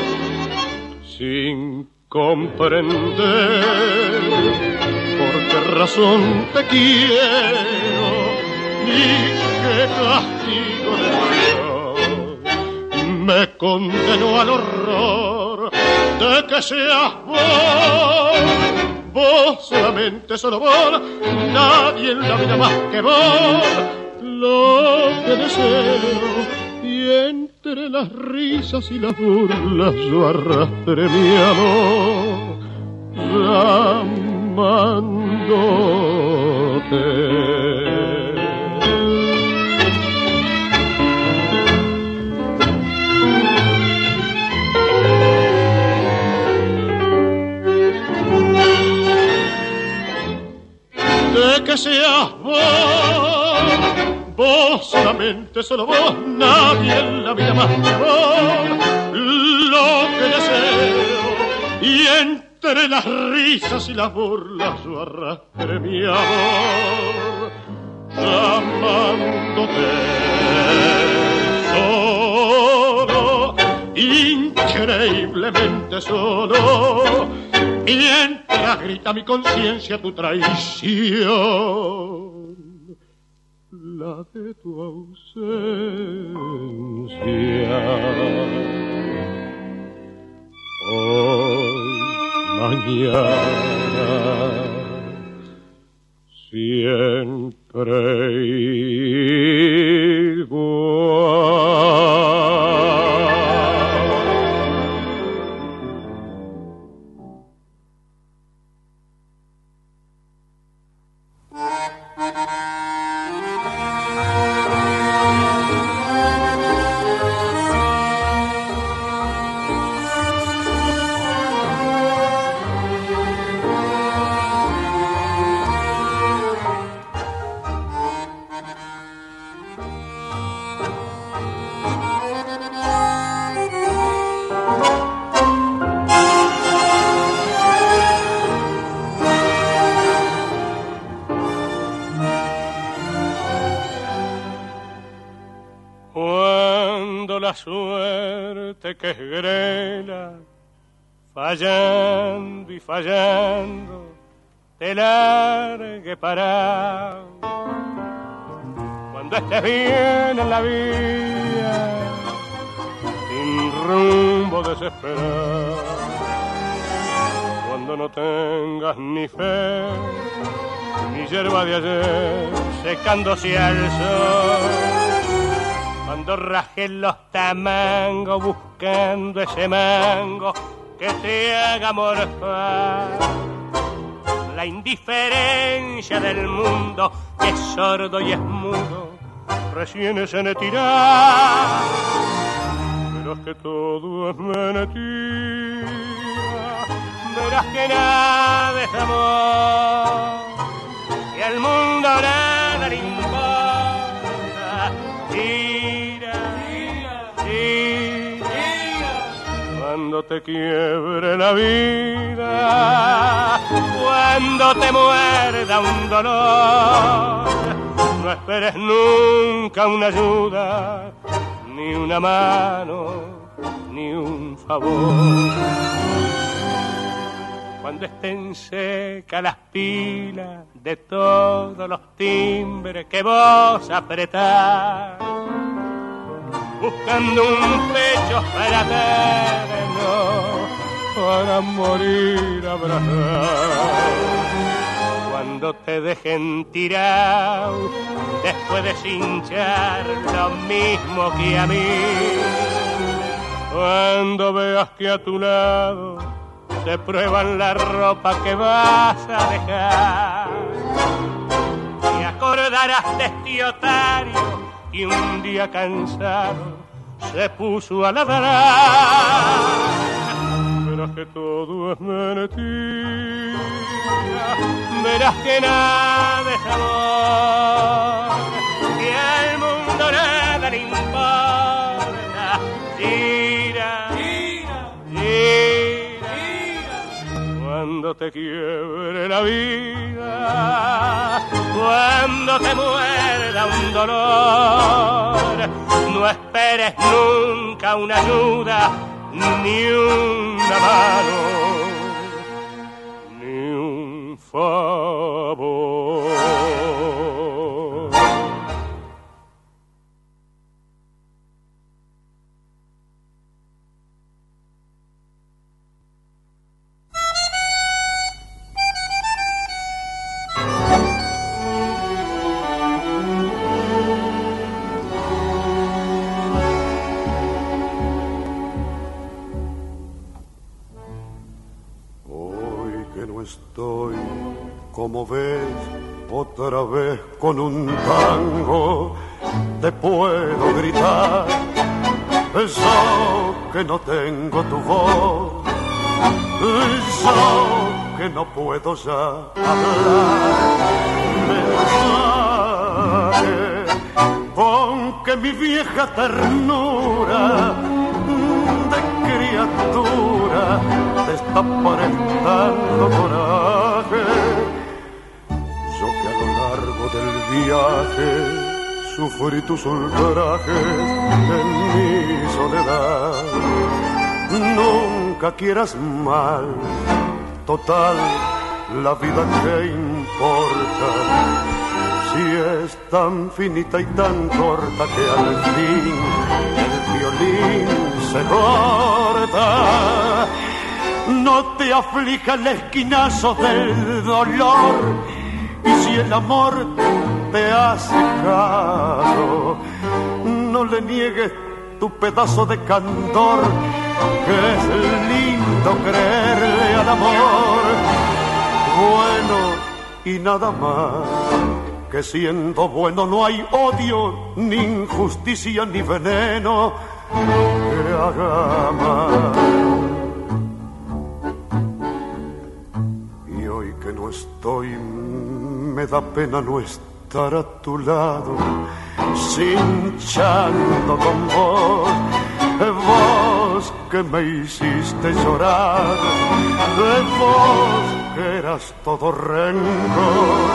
sin comprender por qué razón te quiero y qué castigo de Dios me condenó al horror de que seas vos, vos solamente, solo vos, nadie en la vida más que vos, lo que deseo, y entre las risas y las burlas yo arrastré mi amor, amándote. De que seas vos, vos solamente, solo vos, nadie en la vida más que vos, lo que entre las risas y las burlas yo arrastré mi amor, amándote solo, increíblemente solo, mientras grita mi conciencia tu traición, la de tu ausencia. Hoy, mañana, siempre igual. La suerte que es grela, fallando y fallando, te largue parado. Cuando estés bien en la vida, sin rumbo desesperado, cuando no tengas ni fe, ni yerba de ayer secándose al sol, cuando rajen los tamangos buscando ese mango que te haga morfar. La indiferencia del mundo que es sordo y es mudo recién se le tira. Verás que todo es mentira, verás que nada es amor y al mundo nada le importa. Cuando te quiebre la vida, cuando te muerda un dolor, no esperes nunca una ayuda, ni una mano, ni un favor. Cuando estén secas las pilas de todos los timbres que vos apretás, buscando un pecho fraterno para morir abrazado. Cuando te dejen tirado después de cinchar lo mismo que a mí, cuando veas que a tu lado te prueban la ropa que vas a dejar, te acordarás de este otario y un día cansado se puso a ladrar. Verás que todo es mentira, verás que nada es amor, que al mundo nada le importa. Tira, tira, tira, cuando te quiebre la vida, cuando te muerda un dolor, no esperes nunca una ayuda, ni una mano, ni un favor. Estoy, como ves, otra vez con un tango, te puedo gritar, yo que no tengo tu voz, yo que no puedo ya hablar, mensaje, con que mi vieja ternura de criatura te está por estar solo coraje. Yo que a lo largo del viaje sufrí tus ultrajes en mi soledad. Nunca quieras mal, total, la vida que importa, si es tan finita y tan corta que al fin el violín se corta. No te aflija el esquinazo del dolor, y si el amor te hace caso, no le niegues tu pedazo de candor, que es lindo creerle al amor. Bueno y nada más, que siendo bueno no hay odio, ni injusticia, ni veneno que haga mal. Y hoy que no estoy, me da pena no estar a tu lado, cinchando con vos, vos que me hiciste llorar, de vos que eras todo rencor.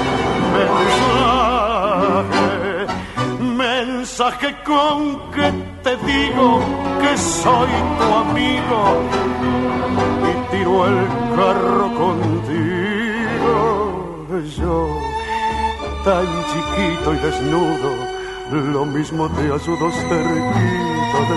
Mensaje, mensaje con que te digo que soy tu amigo y tiro el carro contigo. Yo, tan chiquito y desnudo, lo mismo te ayudo cerquita de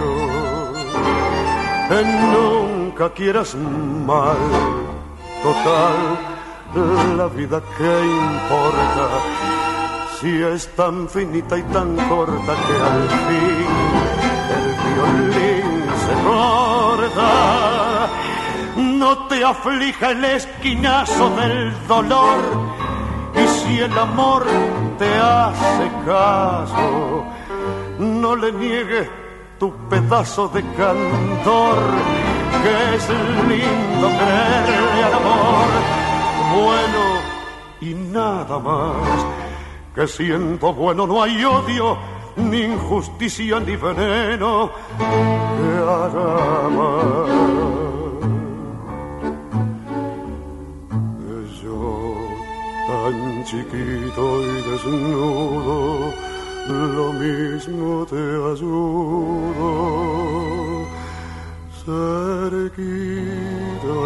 Dios. Nunca quieras mal, total, la vida que importa, si es tan finita y tan corta que al fin el violín se corta. No te aflija el esquinazo del dolor, y si el amor te hace caso, no le niegues tu pedazo de candor, que es lindo creerle al amor. Bueno y nada más, que siendo bueno no hay odio, ni injusticia, ni veneno que haga mal. Yo, tan chiquito y desnudo, lo mismo te ayudo, cerquita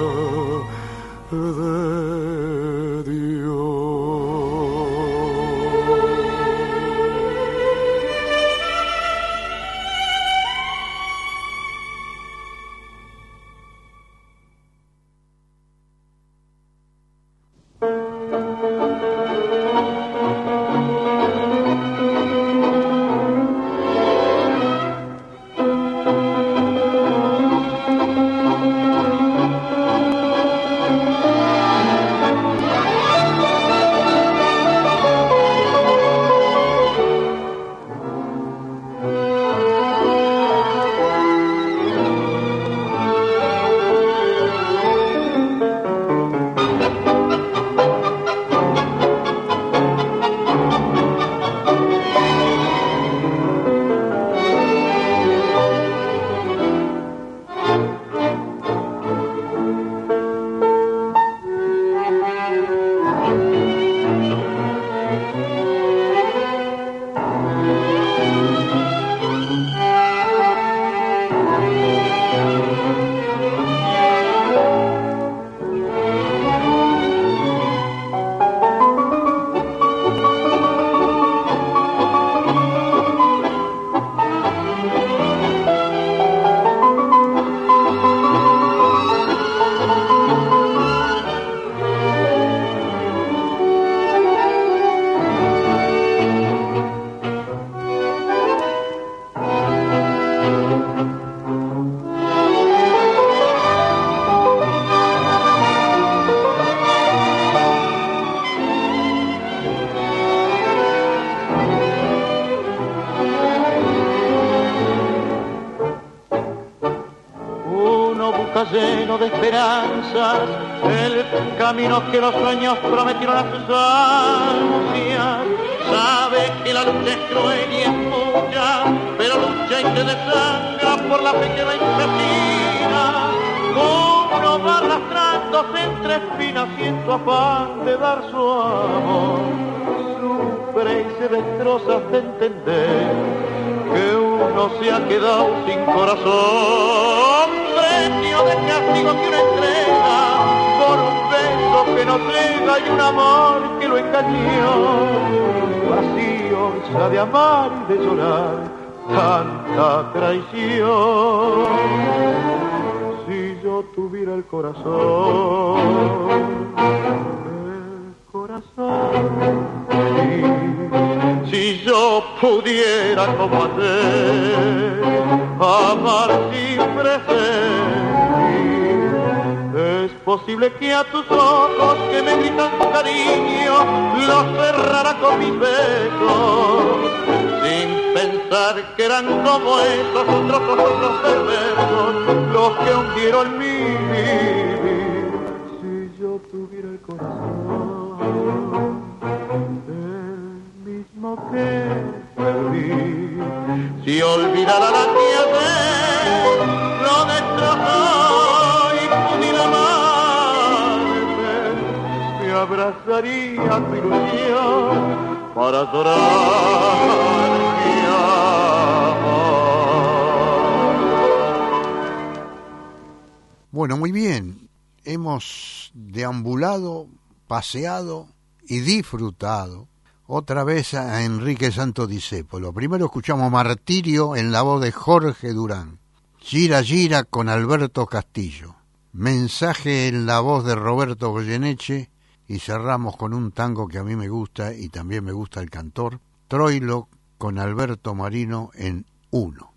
de Dios. Lleno de esperanzas, el camino que los sueños prometieron a sus ansias. Sabe que la lucha es cruel y es mucha, pero lucha y se desangra por la fe que la encamina. Uno va arrastrando clavándose entre espinas y en su afán de dar su amor, sufre y se destroza hasta entender que uno se ha quedado sin corazón, premio de castigo que uno entrega por un beso que no cega y un amor que lo engañó. Vacío se ha de amar y de llorar tanta traición. Si yo tuviera el corazón, el corazón, sí. Si yo pudiera como hacer, amar sin presumir, es posible que a tus ojos que me gritan tu cariño los cerrara con mis besos, sin pensar que eran como esos otros otros perversos los que hundieron mi vivir. Si yo tuviera el corazón, el mismo que perdí, si olvidara la que ayer lo destrozó y pudiera amarme, me abrazaría tu ilusión para adorar mi amor. Bueno, muy bien. Hemos deambulado, paseado y disfrutado otra vez a Enrique Santos Discépolo. Primero escuchamos Martirio en la voz de Jorge Durán, Gira Gira con Alberto Castillo, Mensaje en la voz de Roberto Goyeneche, y cerramos con un tango que a mí me gusta y también me gusta el cantor, Troilo con Alberto Marino en Uno.